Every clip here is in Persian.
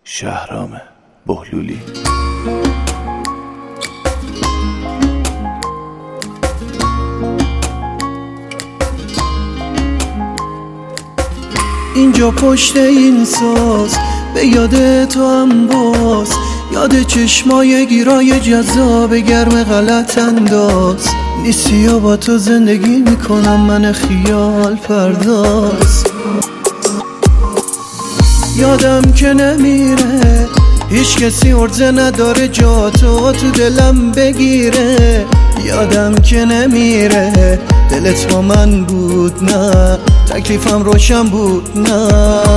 شهرام بهلولی. اینجا پشت این ساز به یاد تو هم باز، یاد چشمای گیرای جذاب گرم غلط انداز. نیستی و با تو زندگی میکنم من خیال پرداز. یادم که نمیره هیچ کسی عرضه نداره جا تو دلم بگیره. یادم که نمیره دلت با من بود نه، تکلیفم روشن بود نه.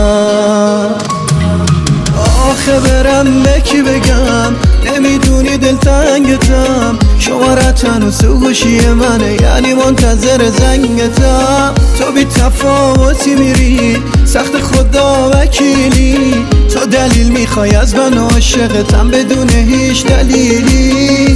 آخه برم به کی بگم نمیدونی دلتنگتم، شمارت هنوز تو گوشی منه یعنی منتظر زنگتم. تو بی تفاوتی میری سخت خدا وکیلی، تو دلیل میخوای از من عاشقتم بدون هیچ دلیلی.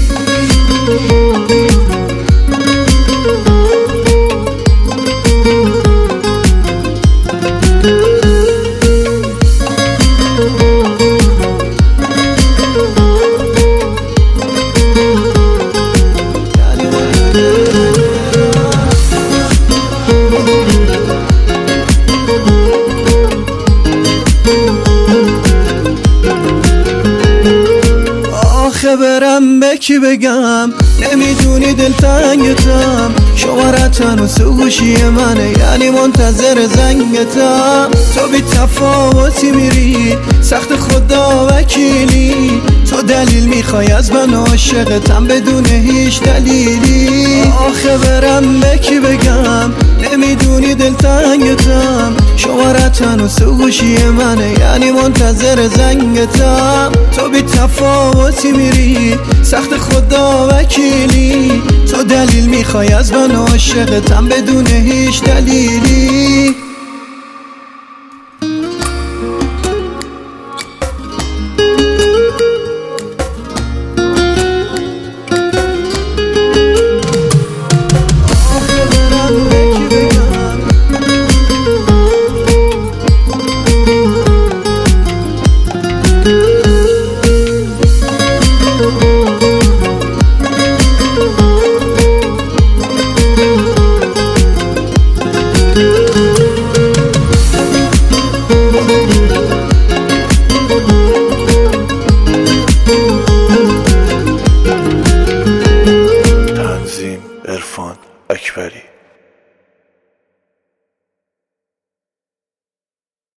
آخه برم به کی بگم نمیدونی دلتنگتم، شمارت هنوز تو گوشی منه یعنی منتظر زنگتم. تو بی تفاوتی میری سخت خدا وکیلی، تو دلیل میخوای از من عاشقتم بدون هیچ دلیلی. آخه برم به کی بگم نمیدونی دلتنگتم، شمارت هنوز تو گوشی منه یعنی منتظر زنگتم. تو بی تفاوتی میری سخت خدا وکیلی، تو دلیل میخوای از من عاشقتم بدون هیچ دلیلی.